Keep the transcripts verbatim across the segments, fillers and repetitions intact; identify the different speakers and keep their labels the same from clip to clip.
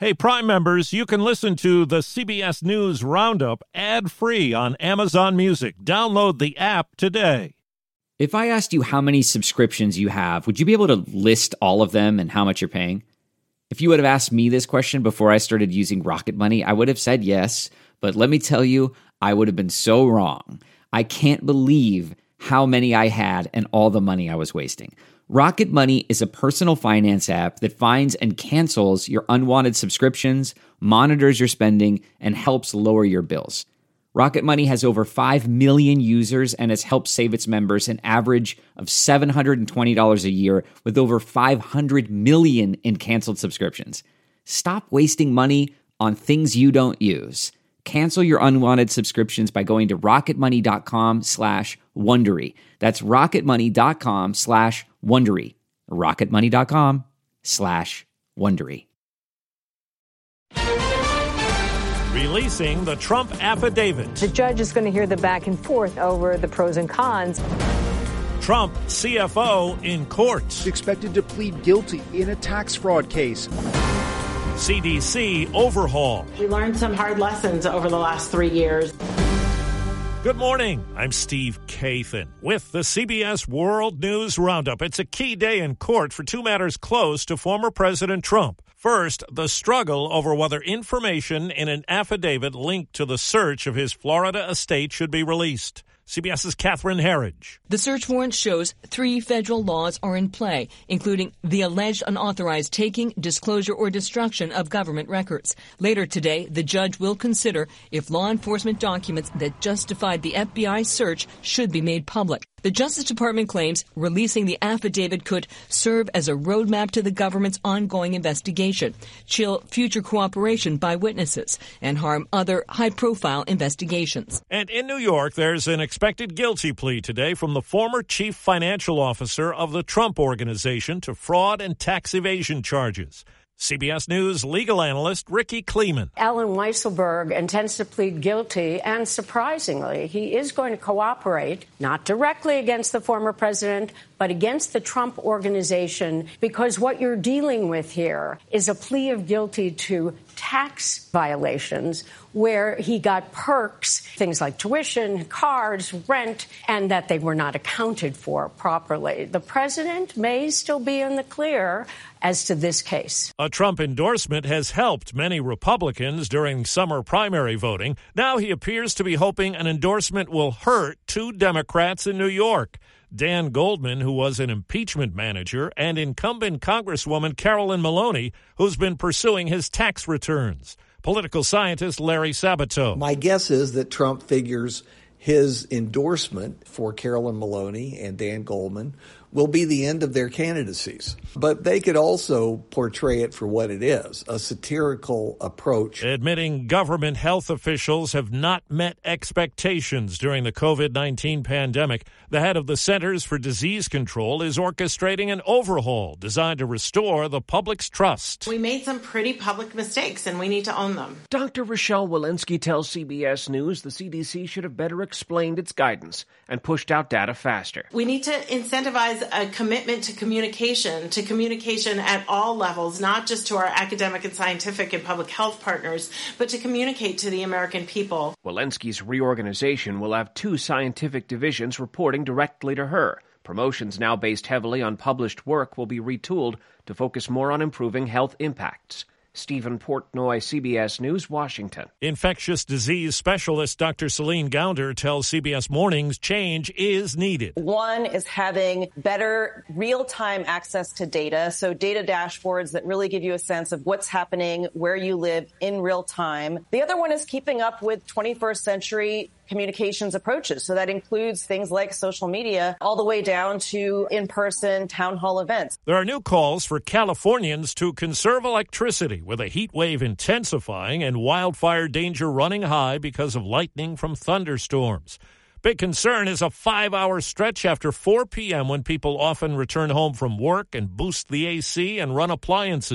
Speaker 1: Hey, Prime members, you can listen to the C B S News Roundup ad-free on Amazon Music. Download the app today.
Speaker 2: If I asked you how many subscriptions you have, would you be able to list all of them and how much you're paying? If you would have asked me this question before I started using Rocket Money, I would have said yes. But let me tell you, I would have been so wrong. I can't believe how many I had and all the money I was wasting. Rocket Money is a personal finance app that finds and cancels your unwanted subscriptions, monitors your spending, and helps lower your bills. Rocket Money has over five million users and has helped save its members an average of seven hundred twenty dollars a year with over five hundred million in canceled subscriptions. Stop wasting money on things you don't use. Cancel your unwanted subscriptions by going to rocketmoney.com slash Wondery. That's rocketmoney.com slash Wondery. rocketmoney.com slash Wondery.
Speaker 1: Releasing the Trump affidavit.
Speaker 3: The judge is going to hear the back and forth over the pros and cons.
Speaker 1: Trump C F O in court.
Speaker 4: Expected to plead guilty in a tax fraud case.
Speaker 1: C D C overhaul.
Speaker 5: We learned some hard lessons over the last three years.
Speaker 1: Good morning. I'm Steve Kathan with the C B S World News Roundup. It's a key day in court for two matters close to former President Trump. First, the struggle over whether information in an affidavit linked to the search of his Florida estate should be released. CBS's Catherine Herridge.
Speaker 6: The search warrant shows three federal laws are in play, including the alleged unauthorized taking, disclosure, or destruction of government records. Later today, the judge will consider if law enforcement documents that justified the F B I search should be made public. The Justice Department claims releasing the affidavit could serve as a roadmap to the government's ongoing investigation, chill future cooperation by witnesses, and harm other high-profile investigations.
Speaker 1: And in New York, there's an expected guilty plea today from the former chief financial officer of the Trump Organization to fraud and tax evasion charges. C B S News legal analyst Ricky Kleeman.
Speaker 7: Allen Weisselberg intends to plead guilty, and surprisingly, he is going to cooperate, not directly against the former president, but against the Trump Organization, because what you're dealing with here is a plea of guilty to tax violations where he got perks, things like tuition, cars, rent, and that they were not accounted for properly. The president may still be in the clear as to this case.
Speaker 1: A Trump endorsement has helped many Republicans during summer primary voting. Now he appears to be hoping an endorsement will hurt two Democrats in New York. Dan Goldman, who was an impeachment manager, and incumbent Congresswoman Carolyn Maloney, who's been pursuing his tax returns. Political scientist Larry Sabato.
Speaker 8: My guess is that Trump figures his endorsement for Carolyn Maloney and Dan Goldman will be the end of their candidacies. But they could also portray it for what it is, a satirical approach.
Speaker 1: Admitting government health officials have not met expectations during the covid nineteen pandemic, the head of the Centers for Disease Control is orchestrating an overhaul designed to restore the public's trust.
Speaker 5: We made some pretty public mistakes, and we need to own them.
Speaker 9: Doctor Rochelle Walensky tells C B S News the C D C should have better explained its guidance and pushed out data faster.
Speaker 5: We need to incentivize a commitment to communication, to communication at all levels, not just to our academic and scientific and public health partners, but to communicate to the American people.
Speaker 9: Walensky's reorganization will have two scientific divisions reporting directly to her. Promotions now based heavily on published work will be retooled to focus more on improving health impacts. Stephen Portnoy, C B S News, Washington.
Speaker 1: Infectious disease specialist Doctor Celine Gounder tells C B S Mornings change is needed.
Speaker 10: One is having better real-time access to data, so data dashboards that really give you a sense of what's happening where you live in real time. The other one is keeping up with twenty-first century communications approaches. So that includes things like social media all the way down to in-person town hall events.
Speaker 1: There are new calls for Californians to conserve electricity with a heat wave intensifying and wildfire danger running high because of lightning from thunderstorms. Big concern is a five-hour stretch after four p.m. when people often return home from work and boost the A C and run appliances.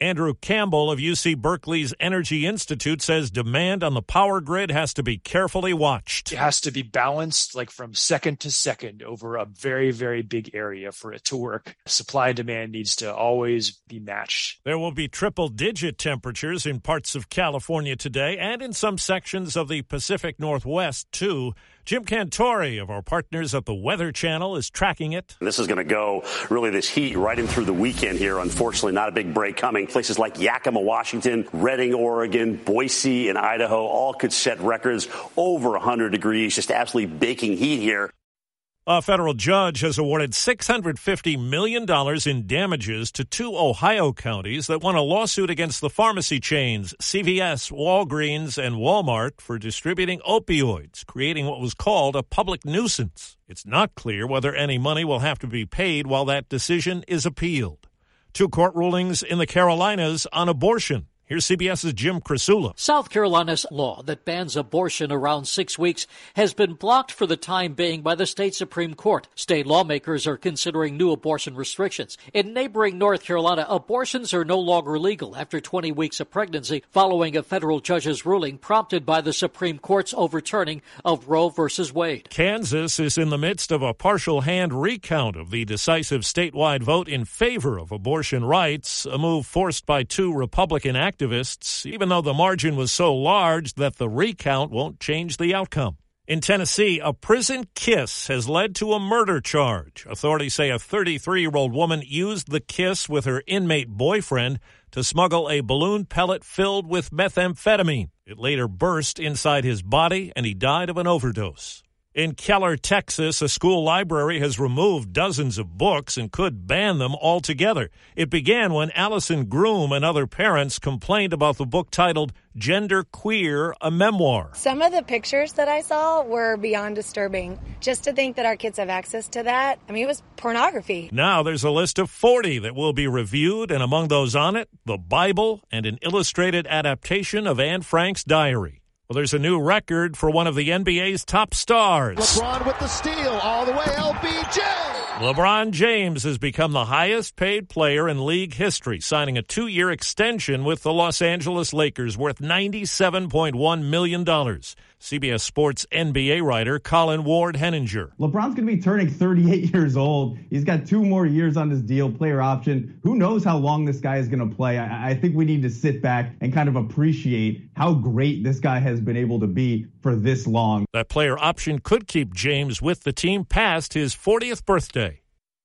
Speaker 1: Andrew Campbell of U C Berkeley's Energy Institute says demand on the power grid has to be carefully watched.
Speaker 11: It has to be balanced, like from second to second over a very, very big area for it to work. Supply and demand needs to always be matched.
Speaker 1: There will be triple-digit temperatures in parts of California today and in some sections of the Pacific Northwest, too. Jim Cantori of our partners at the Weather Channel is tracking it.
Speaker 12: This is going to go, really, this heat right in through the weekend here. Unfortunately, not a big break coming. Places like Yakima, Washington, Redding, Oregon, Boise, and Idaho all could set records over one hundred degrees, just absolutely baking heat here.
Speaker 1: A federal judge has awarded six hundred fifty million dollars in damages to two Ohio counties that won a lawsuit against the pharmacy chains C V S, Walgreens, and Walmart for distributing opioids, creating what was called a public nuisance. It's not clear whether any money will have to be paid while that decision is appealed. Two court rulings in the Carolinas on abortion. Here's CBS's Jim Krasula.
Speaker 13: South Carolina's law that bans abortion around six weeks has been blocked for the time being by the state Supreme Court. State lawmakers are considering new abortion restrictions. In neighboring North Carolina, abortions are no longer legal after twenty weeks of pregnancy following a federal judge's ruling prompted by the Supreme Court's overturning of Roe versus Wade.
Speaker 1: Kansas is in the midst of a partial hand recount of the decisive statewide vote in favor of abortion rights, a move forced by two Republican activists. Activists, even though the margin was so large that the recount won't change the outcome. In Tennessee, a prison kiss has led to a murder charge. Authorities say a thirty-three-year-old woman used the kiss with her inmate boyfriend to smuggle a balloon pellet filled with methamphetamine. It later burst inside his body, and he died of an overdose. In Keller, Texas, a school library has removed dozens of books and could ban them altogether. It began when Allison Groom and other parents complained about the book titled Gender Queer, a Memoir.
Speaker 14: Some of the pictures that I saw were beyond disturbing. Just to think that our kids have access to that, I mean, it was pornography.
Speaker 1: Now there's a list of forty that will be reviewed, and among those on it, the Bible and an illustrated adaptation of Anne Frank's diary. Well, there's a new record for one of the N B A's top stars.
Speaker 4: LeBron with the steal all the way, L B J.
Speaker 1: LeBron James has become the highest-paid player in league history, signing a two-year extension with the Los Angeles Lakers worth ninety-seven point one million dollars. C B S Sports N B A writer Colin Ward-Henninger.
Speaker 15: LeBron's going to be turning thirty-eight years old. He's got two more years on his deal, player option. Who knows how long this guy is going to play? I, I think we need to sit back and kind of appreciate how great this guy has been able to be for this long.
Speaker 1: That player option could keep James with the team past his fortieth birthday.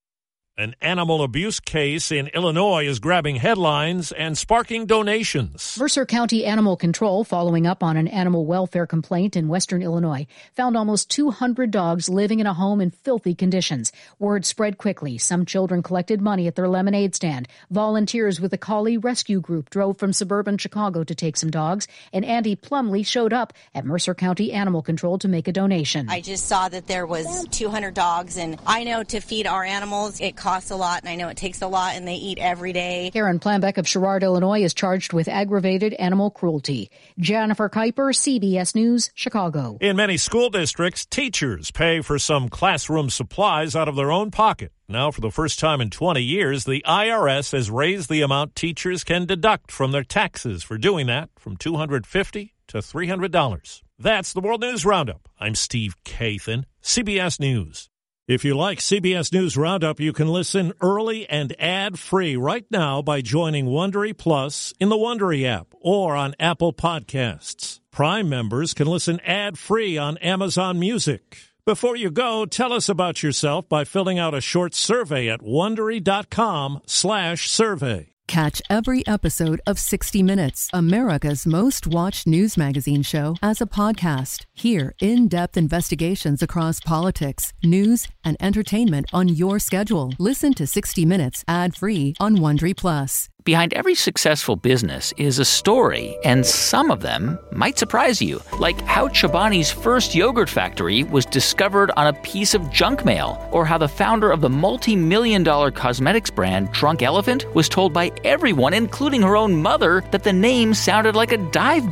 Speaker 1: An animal abuse case in Illinois is grabbing headlines and sparking donations.
Speaker 16: Mercer County Animal Control, following up on an animal welfare complaint in western Illinois, found almost two hundred dogs living in a home in filthy conditions. Word spread quickly. Some children collected money at their lemonade stand. Volunteers with the Collie Rescue Group drove from suburban Chicago to take some dogs, and Andy Plumley showed up at Mercer County Animal Control to make a donation.
Speaker 17: I just saw that there was two hundred dogs, and I know to feed our animals, it costs costs a lot, and I know it takes a lot, and they eat every day.
Speaker 16: Karen Planbeck of Sherrard, Illinois, is charged with aggravated animal cruelty. Jennifer Kuiper, C B S News, Chicago.
Speaker 1: In many school districts, teachers pay for some classroom supplies out of their own pocket. Now, for the first time in twenty years, the I R S has raised the amount teachers can deduct from their taxes for doing that from two hundred fifty dollars to three hundred dollars. That's the World News Roundup. I'm Steve Kathan, C B S News. If you like C B S News Roundup, you can listen early and ad-free right now by joining Wondery Plus in the Wondery app or on Apple Podcasts. Prime members can listen ad-free on Amazon Music. Before you go, tell us about yourself by filling out a short survey at Wondery.com slash survey.
Speaker 18: Catch every episode of sixty minutes, America's most watched news magazine show, as a podcast. Hear in-depth investigations across politics, news, and entertainment on your schedule. Listen to sixty minutes ad-free on Wondery Plus.
Speaker 19: Behind every successful business is a story, and some of them might surprise you. Like how Chobani's first yogurt factory was discovered on a piece of junk mail, or how the founder of the multi-million dollar cosmetics brand Drunk Elephant was told by everyone, including her own mother, that the name sounded like a dive bar.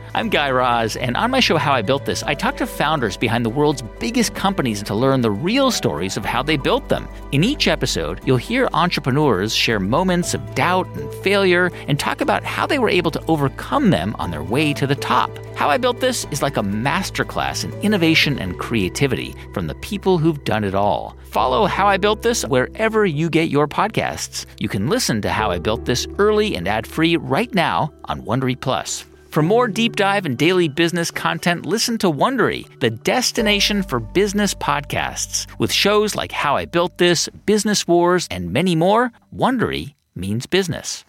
Speaker 19: I'm Guy Raz, and on my show How I Built This, I talk to founders behind the world's biggest companies to learn the real stories of how they built them. In each episode, you'll hear entrepreneurs share moments of doubt and failure and talk about how they were able to overcome them on their way to the top. How I Built This is like a masterclass in innovation and creativity from the people who've done it all. Follow How I Built This wherever you get your podcasts. You can listen to How I Built This early and ad-free right now on Wondery Plus. For more deep dive and daily business content, listen to Wondery, the destination for business podcasts. With shows like How I Built This, Business Wars, and many more, Wondery means business.